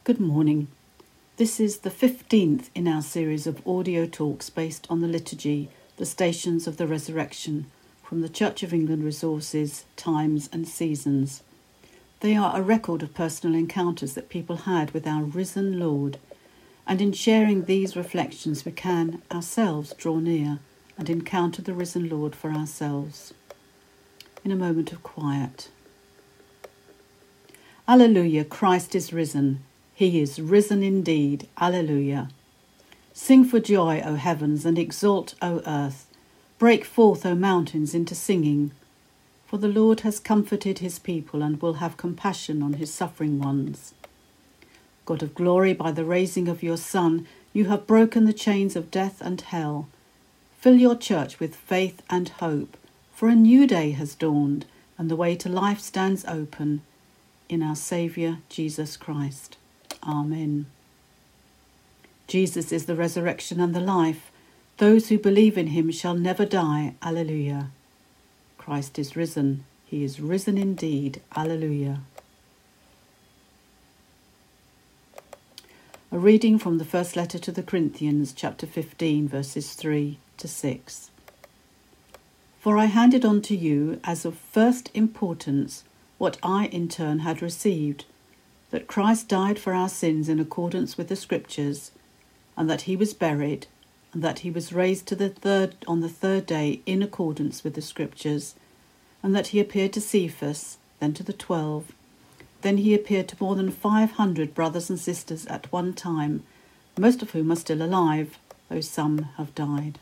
Good morning. This is the 15th in our series of audio talks based on the liturgy, The Stations of the Resurrection, from the Church of England Resources, Times and Seasons. They are a record of personal encounters that people had with our risen Lord, and in sharing these reflections we can ourselves draw near and encounter the risen Lord for ourselves. In a moment of quiet. Alleluia, Christ is risen. He is risen indeed. Alleluia. Sing for joy, O heavens, and exult, O earth. Break forth, O mountains, into singing. For the Lord has comforted his people and will have compassion on his suffering ones. God of glory, by the raising of your Son, you have broken the chains of death and hell. Fill your church with faith and hope, for a new day has dawned, and the way to life stands open in our Saviour, Jesus Christ. Amen. Jesus is the resurrection and the life. Those who believe in him shall never die. Alleluia. Christ is risen. He is risen indeed. Alleluia. A reading from the first letter to the Corinthians, chapter 15, verses 3 to 6. For I handed on to you as of first importance what I in turn had received, that Christ died for our sins in accordance with the Scriptures, and that he was buried, and that he was raised on the third day in accordance with the Scriptures, and that he appeared to Cephas, then to the 12. Then he appeared to more than 500 brothers and sisters at one time, most of whom are still alive, though some have died.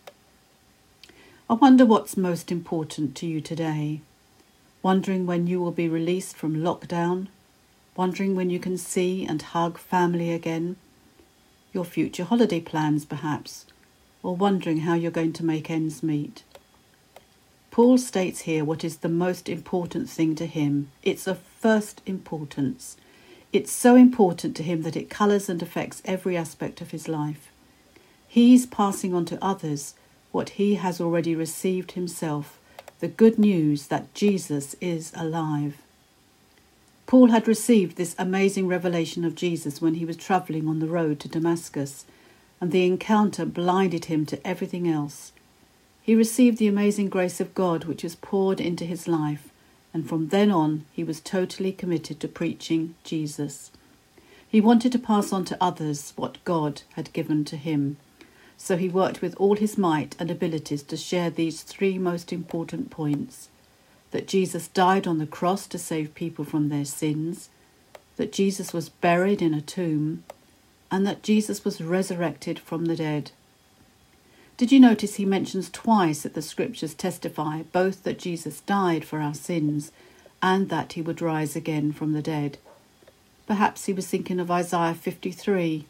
I wonder what's most important to you today. Wondering when you will be released from lockdown, wondering when you can see and hug family again, your future holiday plans perhaps, or wondering how you're going to make ends meet. Paul states here what is the most important thing to him. It's of first importance. It's so important to him that it colours and affects every aspect of his life. He's passing on to others what he has already received himself, the good news that Jesus is alive. Paul had received this amazing revelation of Jesus when he was travelling on the road to Damascus, and the encounter blinded him to everything else. He received the amazing grace of God which was poured into his life, and from then on he was totally committed to preaching Jesus. He wanted to pass on to others what God had given to him, so he worked with all his might and abilities to share these three most important points: that Jesus died on the cross to save people from their sins, that Jesus was buried in a tomb, and that Jesus was resurrected from the dead. Did you notice he mentions twice that the Scriptures testify both that Jesus died for our sins and that he would rise again from the dead? Perhaps he was thinking of Isaiah 53.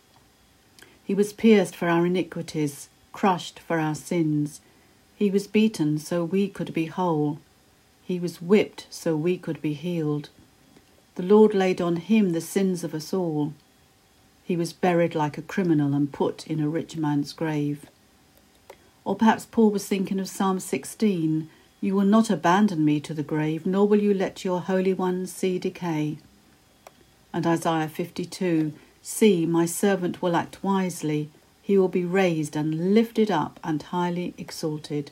He was pierced for our iniquities, crushed for our sins. He was beaten so we could be whole. He was whipped so we could be healed. The Lord laid on him the sins of us all. He was buried like a criminal and put in a rich man's grave. Or perhaps Paul was thinking of Psalm 16, "You will not abandon me to the grave, nor will you let your Holy One see decay." And Isaiah 52, "See, my servant will act wisely. He will be raised and lifted up and highly exalted."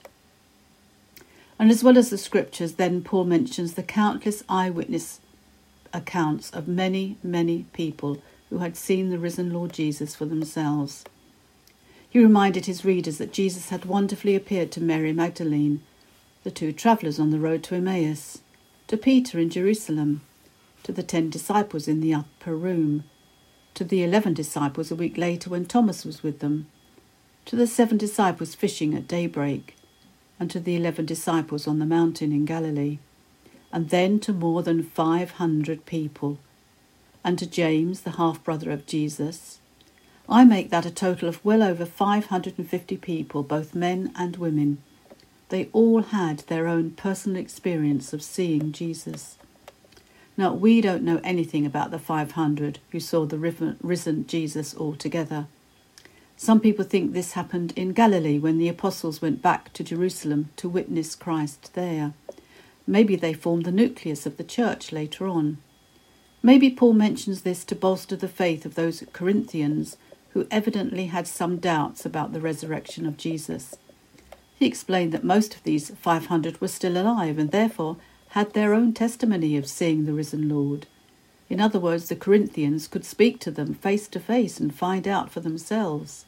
And as well as the Scriptures, then Paul mentions the countless eyewitness accounts of many, many people who had seen the risen Lord Jesus for themselves. He reminded his readers that Jesus had wonderfully appeared to Mary Magdalene, the 2 travellers on the road to Emmaus, to Peter in Jerusalem, to the 10 disciples in the upper room, to the 11 disciples a week later when Thomas was with them, to the 7 disciples fishing at daybreak, and to the 11 disciples on the mountain in Galilee, and then to more than 500 people, and to James, the half-brother of Jesus. I make that a total of well over 550 people, both men and women. They all had their own personal experience of seeing Jesus. Now, we don't know anything about the 500 who saw the risen Jesus all together. Some people think this happened in Galilee when the apostles went back to Jerusalem to witness Christ there. Maybe they formed the nucleus of the church later on. Maybe Paul mentions this to bolster the faith of those Corinthians who evidently had some doubts about the resurrection of Jesus. He explained that most of these 500 were still alive and therefore had their own testimony of seeing the risen Lord. In other words, the Corinthians could speak to them face to face and find out for themselves.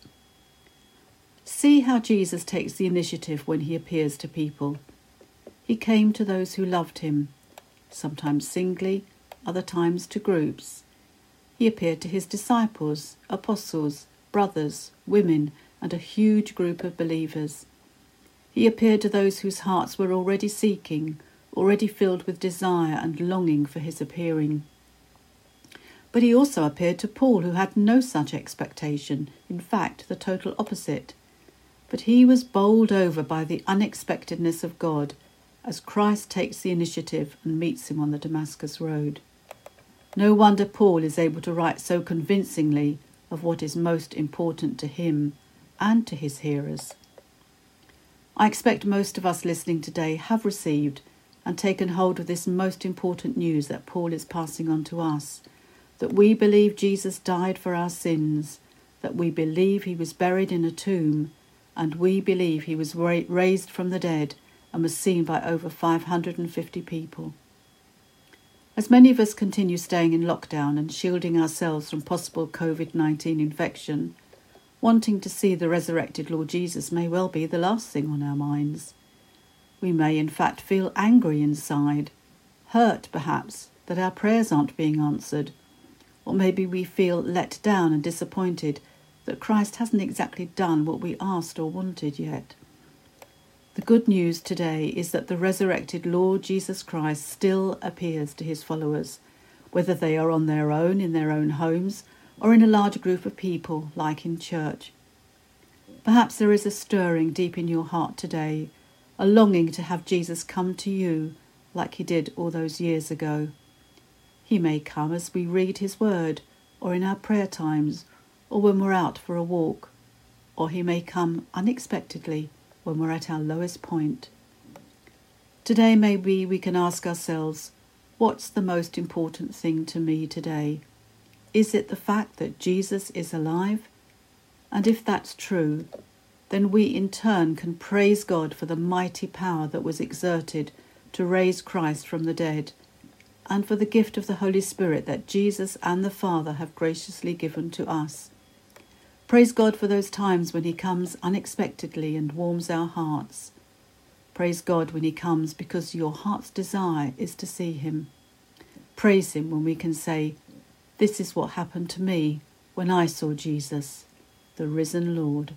See how Jesus takes the initiative when he appears to people. He came to those who loved him, sometimes singly, other times to groups. He appeared to his disciples, apostles, brothers, women, and a huge group of believers. He appeared to those whose hearts were already seeking, already filled with desire and longing for his appearing. But he also appeared to Paul, who had no such expectation, in fact, the total opposite. But he was bowled over by the unexpectedness of God as Christ takes the initiative and meets him on the Damascus road. No wonder Paul is able to write so convincingly of what is most important to him and to his hearers. I expect most of us listening today have received and taken hold of this most important news that Paul is passing on to us, that we believe Jesus died for our sins, that we believe he was buried in a tomb, and we believe he was raised from the dead and was seen by over 550 people. As many of us continue staying in lockdown and shielding ourselves from possible COVID-19 infection, wanting to see the resurrected Lord Jesus may well be the last thing on our minds. We may in fact feel angry inside, hurt perhaps that our prayers aren't being answered, or maybe we feel let down and disappointed that Christ hasn't exactly done what we asked or wanted yet. The good news today is that the resurrected Lord Jesus Christ still appears to his followers, whether they are on their own in their own homes or in a large group of people like in church. Perhaps there is a stirring deep in your heart today, a longing to have Jesus come to you like he did all those years ago. He may come as we read his word, or in our prayer times, or when we're out for a walk, or he may come unexpectedly when we're at our lowest point. Today maybe we can ask ourselves, what's the most important thing to me today? Is it the fact that Jesus is alive? And if that's true, then we in turn can praise God for the mighty power that was exerted to raise Christ from the dead, and for the gift of the Holy Spirit that Jesus and the Father have graciously given to us. Praise God for those times when he comes unexpectedly and warms our hearts. Praise God when he comes because your heart's desire is to see him. Praise him when we can say, this is what happened to me when I saw Jesus, the risen Lord.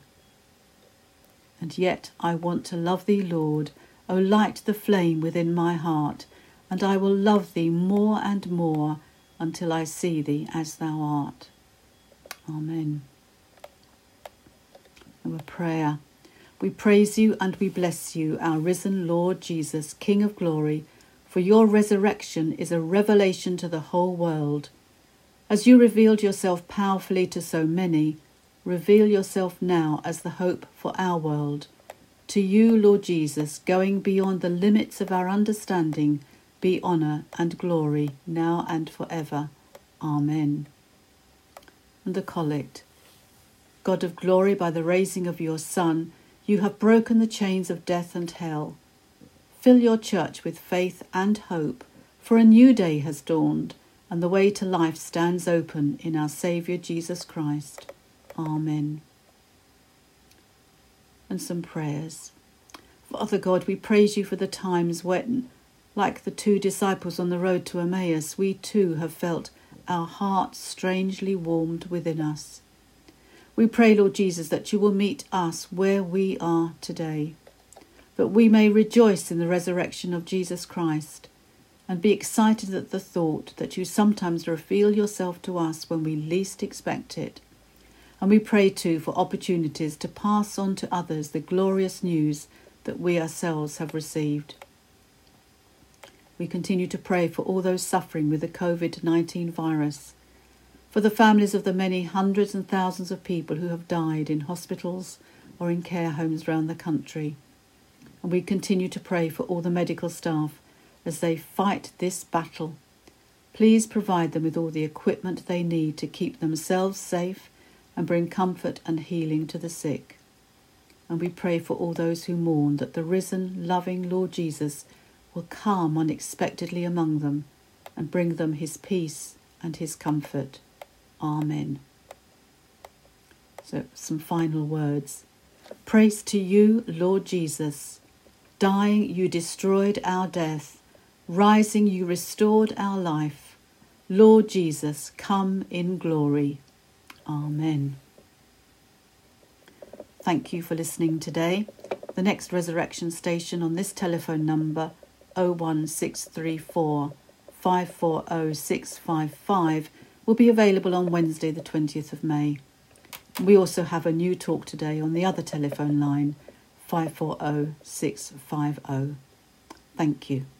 And yet I want to love thee, Lord, O light the flame within my heart, and I will love thee more and more until I see thee as thou art. Amen. And a prayer. We praise you and we bless you, our risen Lord Jesus, King of glory, for your resurrection is a revelation to the whole world. As you revealed yourself powerfully to so many, reveal yourself now as the hope for our world. To you, Lord Jesus, going beyond the limits of our understanding, be honour and glory now and forever. Amen. And the Collect. God of glory, by the raising of your Son, you have broken the chains of death and hell. Fill your church with faith and hope, for a new day has dawned, and the way to life stands open in our Saviour Jesus Christ. Amen. And some prayers. Father God, we praise you for the times when, like the two disciples on the road to Emmaus, we too have felt our hearts strangely warmed within us. We pray, Lord Jesus, that you will meet us where we are today, that we may rejoice in the resurrection of Jesus Christ and be excited at the thought that you sometimes reveal yourself to us when we least expect it. And we pray too for opportunities to pass on to others the glorious news that we ourselves have received. We continue to pray for all those suffering with the COVID-19 virus, for the families of the many hundreds and thousands of people who have died in hospitals or in care homes around the country. And we continue to pray for all the medical staff as they fight this battle. Please provide them with all the equipment they need to keep themselves safe and bring comfort and healing to the sick. And we pray for all those who mourn, that the risen, loving Lord Jesus will come unexpectedly among them and bring them his peace and his comfort. Amen. So, some final words. Praise to you, Lord Jesus. Dying, you destroyed our death. Rising, you restored our life. Lord Jesus, come in glory. Amen. Thank you for listening today. The next resurrection station on this telephone number, 01634 540 655, will be available on Wednesday the 20th of May. We also have a new talk today on the other telephone line, 540 650. Thank you.